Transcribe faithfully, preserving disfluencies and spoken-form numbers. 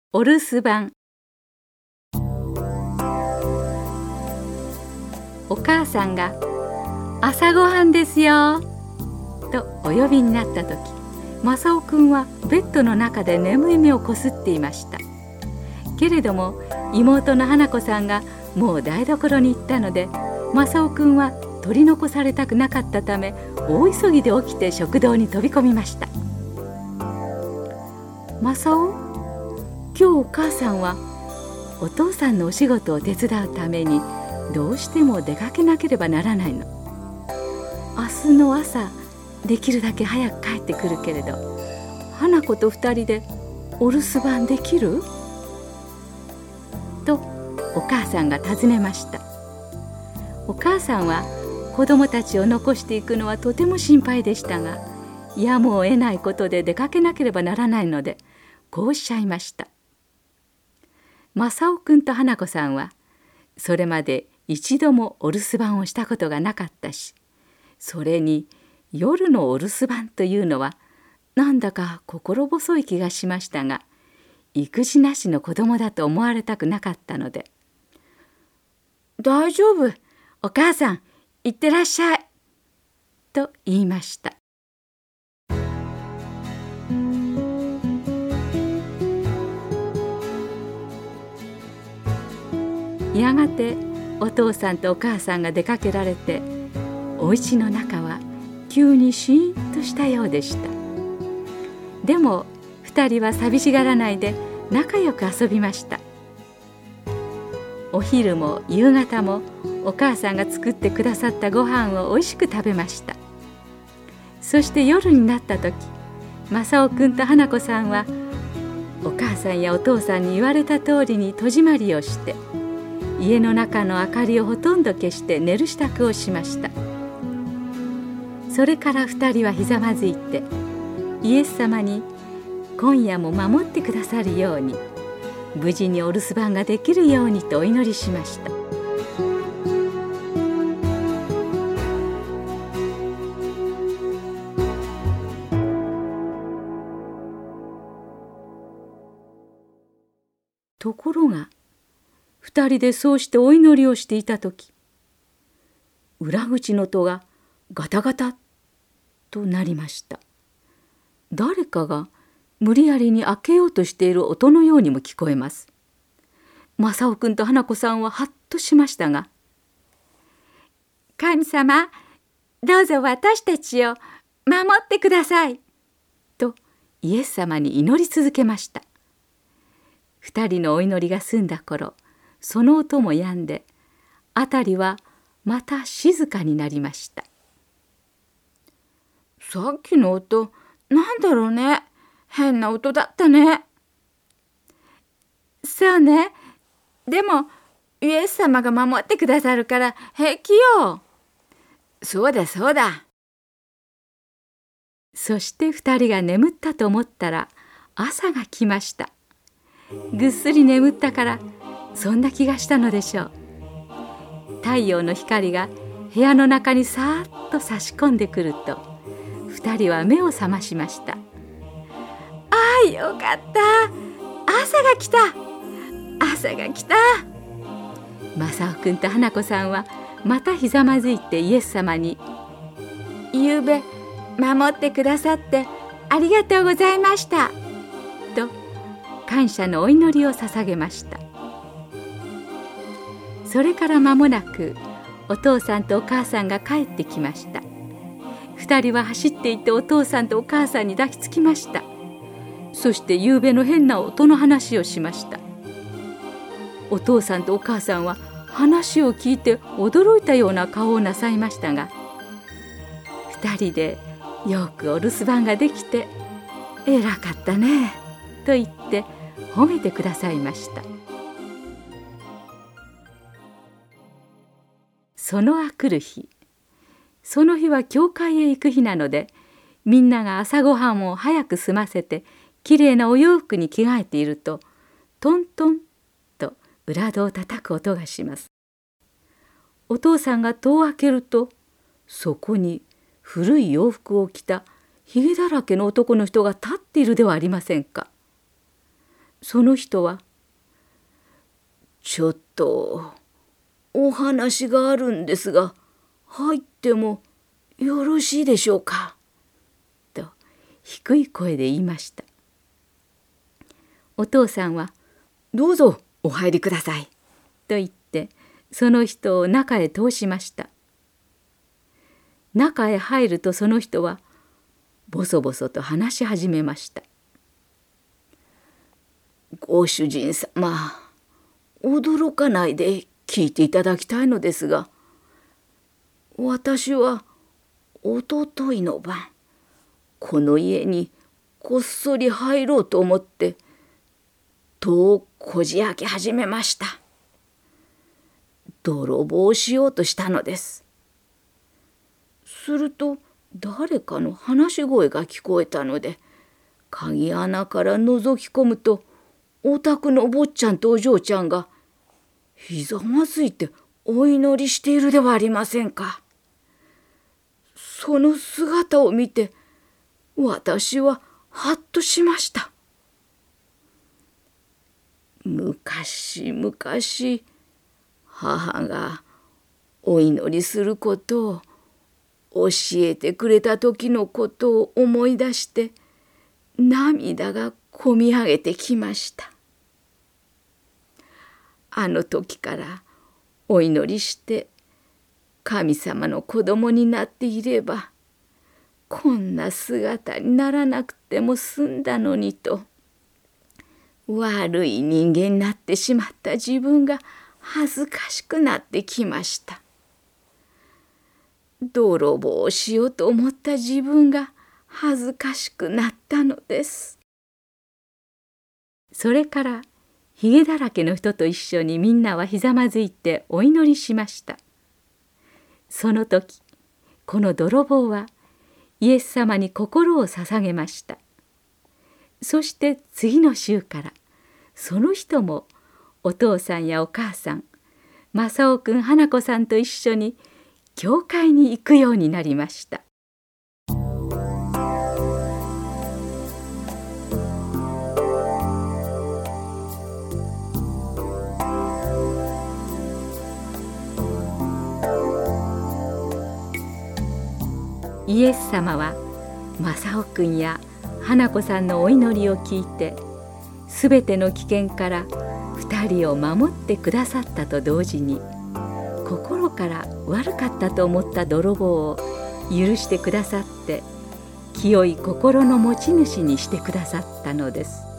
お留守番。お母さんが朝ごはんですよとお呼びになった時、正雄くんはベッドの中で眠い目をこすっていました。けれども妹の花子さんがもう台所に行ったので、正雄くんは取り残されたくなかったため、大急ぎで起きて食堂に飛び込みました。正雄、今日お母さんはお父さんのお仕事を手伝うためにどうしても出かけなければならないの。明日の朝できるだけ早く帰ってくるけれど、花子と二人でお留守番できる？とお母さんが尋ねました。お母さんは子供たちを残していくのはとても心配でしたが、やむを得ないことで出かけなければならないので、こうおっしゃいました。正雄くんと花子さんはそれまで一度もお留守番をしたことがなかったし、それに夜のお留守番というのはなんだか心細い気がしましたが、育児なしの子供だと思われたくなかったので、大丈夫、お母さん行ってらっしゃいと言いました。やがてお父さんとお母さんが出かけられて、お家の中は急にシーンとしたようでした。でも二人は寂しがらないで仲良く遊びました。お昼も夕方もお母さんが作ってくださったご飯をおいしく食べました。そして夜になった時、正雄くんと花子さんはお母さんやお父さんに言われた通りに戸締まりをして、家の中の明かりをほとんど消して寝る支度をしました。それから二人はひざまずいて、イエス様に今夜も守ってくださるように、無事にお留守番ができるようにとお祈りしました。ところが二人でそうしてお祈りをしていた時、裏口の戸がガタガタとなりました。誰かが無理やりに開けようとしている音のようにも聞こえます。正雄くんと花子さんはハッとしましたが、神様、どうぞ私たちを守ってくださいとイエス様に祈り続けました。二人のお祈りが済んだ頃、その音も止んで、辺りはまた静かになりました。さっきの音、なんだろうね。変な音だったね。そうね。でもイエス様が守ってくださるから平気よ。そうだそうだ。そして二人が眠ったと思ったら朝が来ました。ぐっすり眠ったからそんな気がしたのでしょう。太陽の光が部屋の中にさーっと差し込んでくると、二人は目を覚ましました。ああ、よかった。朝が来た。朝が来た。正雄くんと花子さんはまたひざまずいてイエス様に、ゆうべ守ってくださってありがとうございましたと感謝のお祈りを捧げました。それから間もなくお父さんとお母さんが帰ってきました。二人は走っていってお父さんとお母さんに抱きつきました。そしてゆうべの変な音の話をしました。お父さんとお母さんは話を聞いて驚いたような顔をなさいましたが、二人でよくお留守番ができて偉かったねと言って褒めてくださいました。そのあくる日、その日は教会へ行く日なので、みんなが朝ごはんを早く済ませてきれいなお洋服に着替えていると、トントンと裏戸を叩く音がします。お父さんが戸を開けると、そこに古い洋服を着たひげだらけの男の人が立っているではありませんか。 その人は、 ちょっとお話があるんですが、入ってもよろしいでしょうか。 と低い声で言いました。お父さんは、 どうぞお入りください。 と言って、その人を中へ通しました。中へ入るとその人は、ボソボソと話し始めました。 ご主人様、驚かないで聞いていただきたいのですが、私はおとといの晩、この家にこっそり入ろうと思って戸をこじ開け始めました。泥棒をしようとしたのです。すると誰かの話し声が聞こえたので、鍵穴から覗き込むと、お宅のお坊ちゃんとお嬢ちゃんがひざまずいてお祈りしているではありませんか。その姿を見て私ははっとしました。昔々母がお祈りすることを教えてくれた時のことを思い出して涙がこみ上げてきました。あの時からお祈りして神様の子供になっていればこんな姿にならなくても済んだのにと、悪い人間になってしまった自分が恥ずかしくなってきました。泥棒をしようと思った自分が恥ずかしくなったのです。それからひげだらけの人と一緒にみんなはひざまずいてお祈りしました。その時、この泥棒はイエス様に心を捧げました。そして次の週からその人もお父さんやお母さん、正雄くん、花子さんと一緒に教会に行くようになりました。イエス様は正雄くんや花子さんのお祈りを聞いて、すべての危険から二人を守ってくださったと同時に、心から悪かったと思った泥棒を許してくださって、清い心の持ち主にしてくださったのです。